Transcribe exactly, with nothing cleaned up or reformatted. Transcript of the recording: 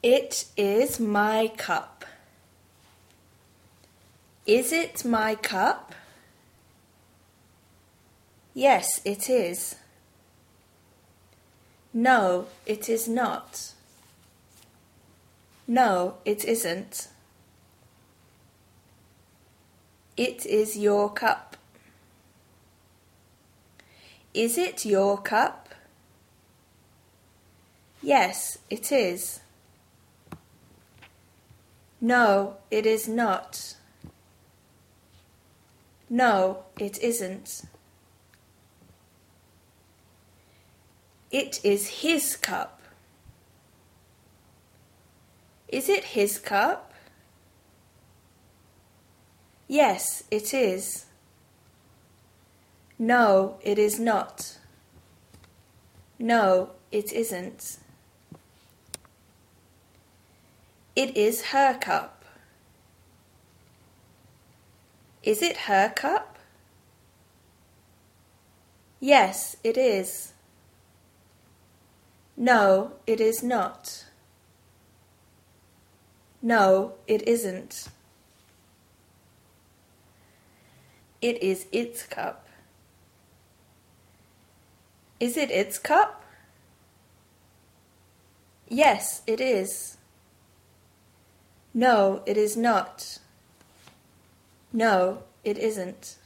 It is my cup. Is it my cup? Yes, it is. No, it is not. No, it isn't. It is your cup. Is it your cup? Yes, it is. No, it is not. No, it isn't. It is his cup. Is it his cup? Yes, it is. No, it is not. No, it isn't. It is her cup. Is it her cup? Yes, it is. No, it is not. No, it isn't. It is its cup. Is it its cup? Yes, it is. No, it is not. No, it isn't.